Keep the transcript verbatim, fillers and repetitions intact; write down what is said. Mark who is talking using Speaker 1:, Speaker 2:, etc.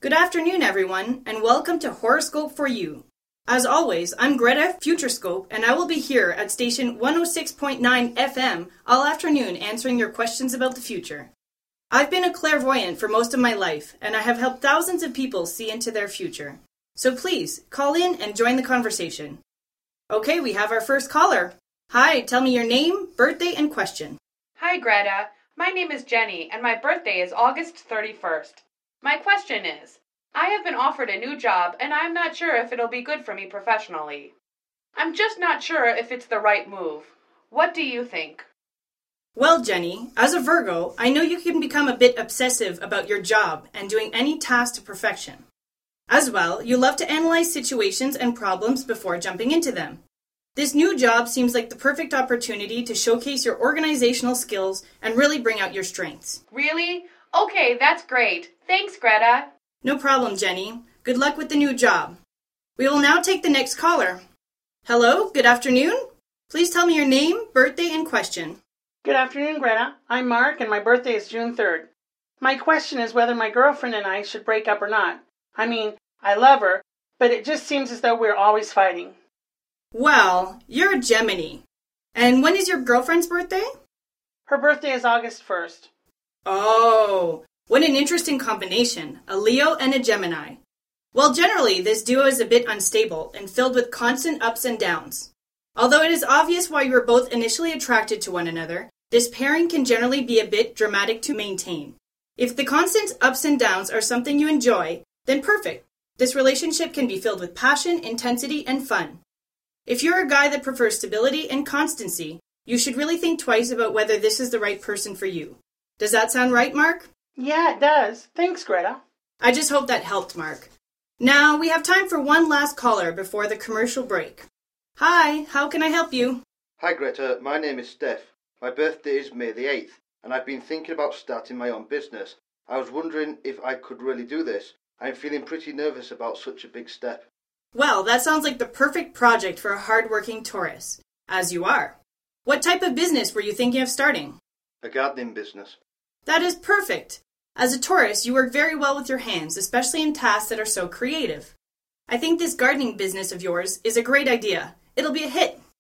Speaker 1: Good afternoon, everyone, and welcome to Horoscope for You. As always, I'm Greta Futurescope, and I will be here at station one oh six point nine F M all afternoon answering your questions about the future. I've been a clairvoyant for most of my life, and I have helped thousands of people see into their future. So please, call in and join the conversation. Okay, we have our first caller. Hi, tell me your name, birthday, and question.
Speaker 2: Hi, Greta. My name is Jenny, and my birthday is August thirty-first. My question is, I have been offered a new job, and I'm not sure if it'll be good for me professionally. I'm just not sure if it's the right move. What do you think?
Speaker 1: Well, Jenny, as a Virgo, I know you can become a bit obsessive about your job and doing any task to perfection. As well, you love to analyze situations and problems before jumping into them. This new job seems like the perfect opportunity to showcase your organizational skills and really bring out your strengths.
Speaker 2: Really? Okay, that's great. Thanks, Greta.
Speaker 1: No problem, Jenny. Good luck with the new job. We will now take the next caller. Hello, good afternoon. Please tell me your name, birthday, and question.
Speaker 3: Good afternoon, Greta. I'm Mark, and my birthday is June third. My question is whether my girlfriend and I should break up or not. I mean, I love her, but it just seems as though we're always fighting.
Speaker 1: Well, you're a Gemini. And when is your girlfriend's birthday?
Speaker 3: Her birthday is August first.
Speaker 1: Oh, what an interesting combination, a Leo and a Gemini. Well, generally, this duo is a bit unstable and filled with constant ups and downs. Although it is obvious why you were both initially attracted to one another, this pairing can generally be a bit dramatic to maintain. If the constant ups and downs are something you enjoy, then perfect. This relationship can be filled with passion, intensity, and fun. If you're a guy that prefers stability and constancy, you should really think twice about whether this is the right person for you. Does that sound right, Mark?
Speaker 3: Yeah, it does. Thanks, Greta.
Speaker 1: I just hope that helped, Mark. Now, we have time for one last caller before the commercial break. Hi, how can I help you?
Speaker 4: Hi, Greta. My name is Steph. My birthday is May the eighth, and I've been thinking about starting my own business. I was wondering if I could really do this. I'm feeling pretty nervous about such a big step.
Speaker 1: Well, that sounds like the perfect project for a hard-working Taurus, as you are. What type of business were you thinking of starting?
Speaker 4: A gardening business.
Speaker 1: That is perfect. As a Taurus, you work very well with your hands, especially in tasks that are so creative. I think this gardening business of yours is a great idea. It'll be a hit.